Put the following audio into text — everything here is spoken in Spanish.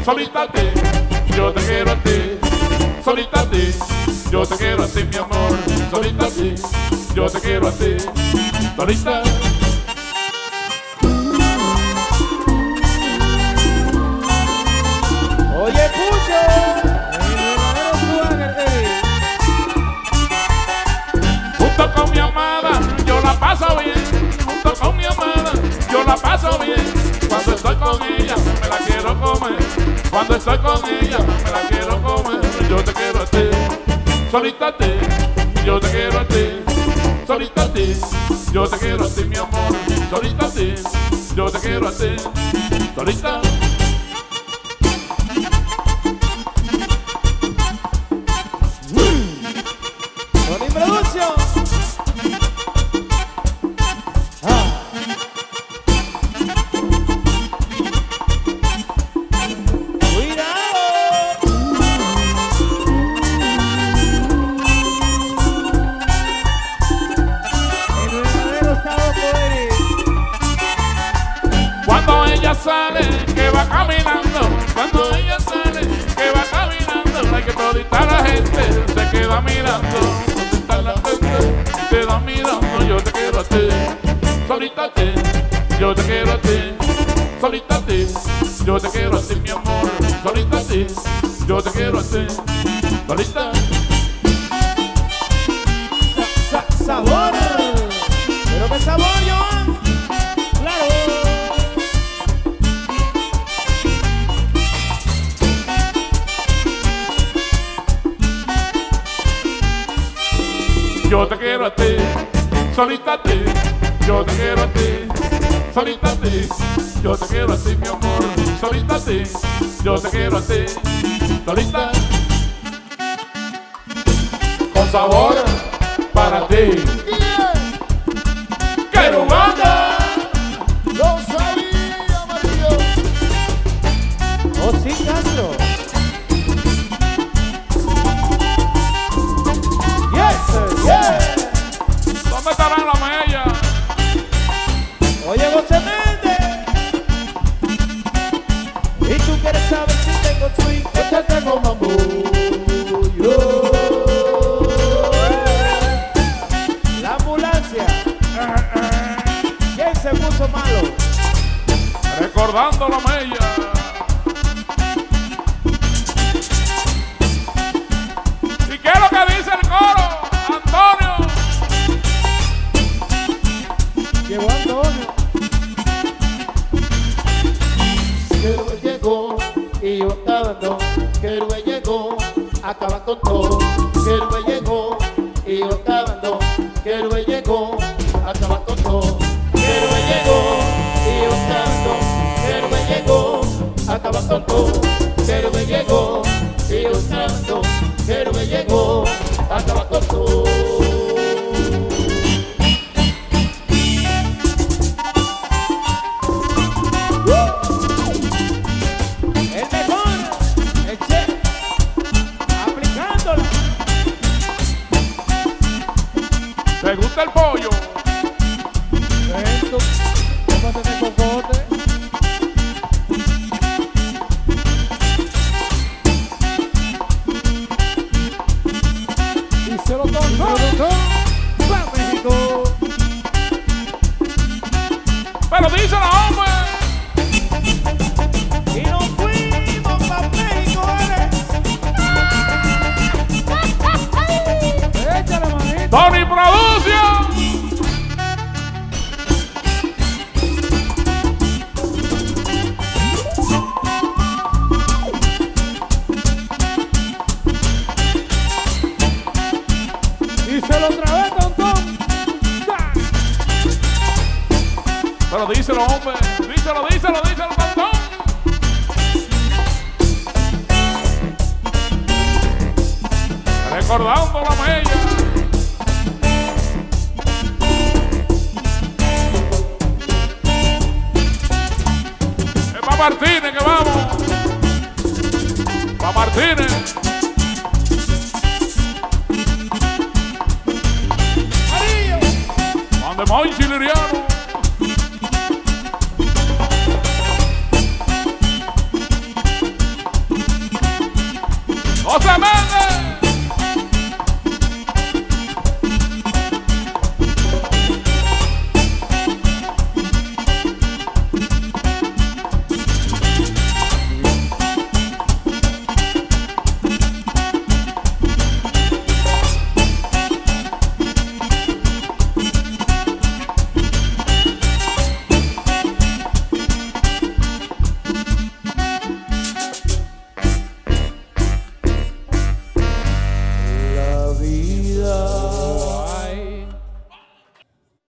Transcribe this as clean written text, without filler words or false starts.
solita a ti, yo te quiero a ti, solita a ti, yo te quiero a ti, mi amor, solita a ti, yo te quiero a ti, solita. Oye, Pucho, junto con mi amada, yo la paso bien, junto con mi amada, yo la paso bien. Cuando estoy con ella, me la quiero comer. Cuando estoy con ella, me la quiero comer. Yo te quiero a ti, solita a ti, yo te quiero a ti, solita a ti, yo te quiero a ti, mi amor, solita a ti, yo te quiero a ti, solita. Sony Producción. Cuando ella sale, que va caminando, cuando ella sale, que va caminando, hay que todita la gente se queda mirando, todita la gente se queda mirando. Yo te quiero a ti, solita a ti, yo te quiero a ti, solita a ti, yo te quiero a ti, mi amor, solita a ti, yo te quiero a ti, solita. Sabor, pero qué sabor, Joan. Claro. Yo te quiero a ti, solita a ti, yo te quiero a ti, solita a ti, yo te quiero a ti, mi amor, solita a ti, yo te quiero a ti, solita. Con sabor para ti. ¡Querubanda! Lo sabía, Mario. Oh, sí, Castro. ¿Dónde estará la mella? Oye, José Méndez. ¿Y tú quieres saber si tengo swing? Es que tengo mambo. La ambulancia. ¿Quién se puso malo? Recordando la mella. ¿Y qué es lo que dice el coro, Antonio? Llegó Antonio. Querube llegó y yo acabando. Querube llegó, acaba con todo. Querube llegó y yo acabando. Querube llegó, acaba con todo. Querube llegó y yo acabando. Querube llegó, acaba con todo. Querube llegó y yo acabando. Querube llegó, acaba con todo. El mejor, el chef, aplicándola. ¿Te gusta el pollo? Esto, tómate de cocote. Y se lo toca. ¡Va México! Pero díselo, hombre. Y nos fuimos para México, échale, manito. Tony Producción. Y se lo trabé, tontón. Pero díselo, hombre. Díselo, Tantón. Recordando la mella. Es para Martínez que vamos. Para Martínez. Amarillo. Juan de Monchi Liriano. aplauso, amén.